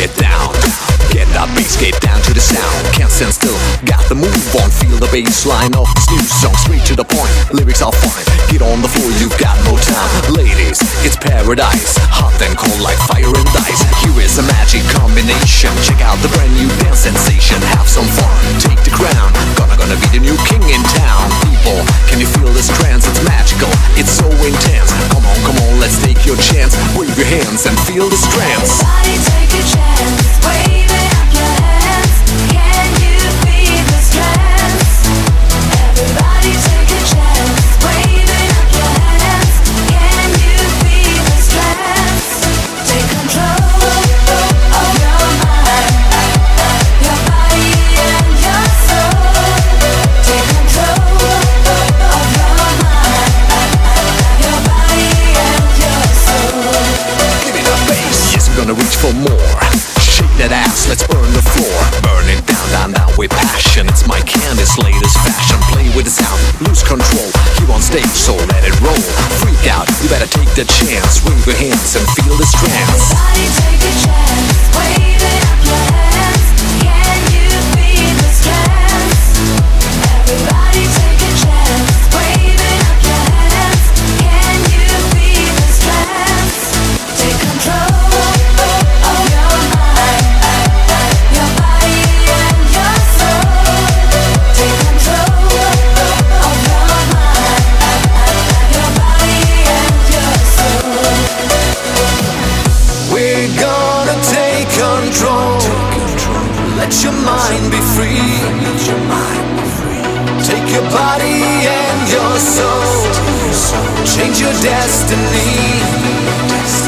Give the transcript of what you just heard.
get down. Get that bass, get down to the sound. Can't stand still, got the move on. Feel the bass line of this new song. Straight to the point, lyrics are fine. Get on the floor, you've got no time. Ladies, it's paradise. Hot and cold like fire and ice. Here is a magic combination. Check out the brand new dance sensation. Have some fun, take the crown. Gonna be the new king in town. People, can you feel this trance? It's magical, it's so intense. Come on, let's take your chance. Wave your hands and feel the strands. Everybody take a chance, waving up your hands. Can you feel the strands? Everybody take a chance, waving up your hands. Can you feel the strands? Take control of your mind, your body and your soul. Take control of your mind, your body and your soul. Give me the bass. Yes, I'm gonna reach for more. Shake that ass, let's burn the floor. Burn it down with passion. It's my Candice latest fashion. Play with the sound, lose control. Here on stage, so let it roll. Freak out, you better take the chance. Wave your hands and feel the strands. Everybody take a chance, waving up your hands. Can you feel the strands? Everybody take a chance, waving up your hands. Can you feel the strands? Take control of your mind, your body and your soul. Take control of your mind, your body and your soul. We're gonna take control. Let your mind be free. Take your body and your soul. Change your destiny.